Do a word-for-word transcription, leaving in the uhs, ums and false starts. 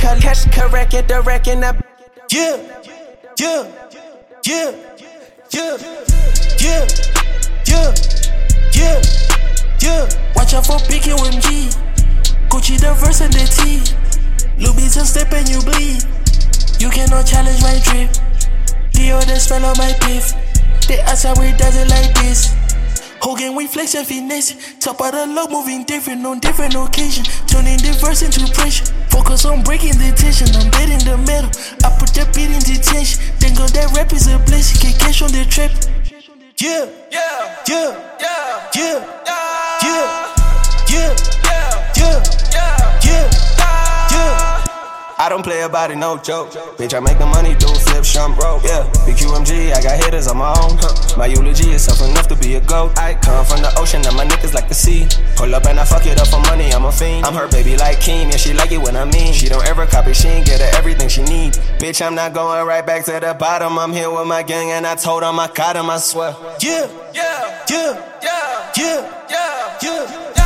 Cash, correct it, the wreck in the. Yeah, yeah, yeah, yeah, yeah, yeah, yeah, yeah. Watch out for big U M G. Gucci the verse and the T. Louis just step and you bleed. You cannot challenge my drip. Dior the smell of my beef. They ask how we does it like this. Hogan we flex and finesse. Top of the low moving different on different occasions. Turning the verse into pressure. Focus on breaking the tension. I'm dead in the middle. I put that beat in detention. Then go that rap is a blessing. Get cash on the trip. Yeah, yeah, yeah, yeah, yeah, yeah, yeah, yeah, yeah, yeah, yeah, yeah. I don't play about it, no joke. Bitch, I make the money, do flip, shump, rope. Yeah, big U M G, I got hitters on my own. My eulogy is tough enough to be a goat. I come from the ocean, and my niggas like the sea. Pull up and I fuck it up for money, I'm a fiend. I'm her baby like Keem, yeah, she like it when I mean. She don't ever copy, she ain't get her everything she need. Bitch, I'm not going right back to the bottom. I'm here with my gang, and I told them I got them, I swear. Yeah, yeah, yeah, yeah, yeah, yeah, yeah.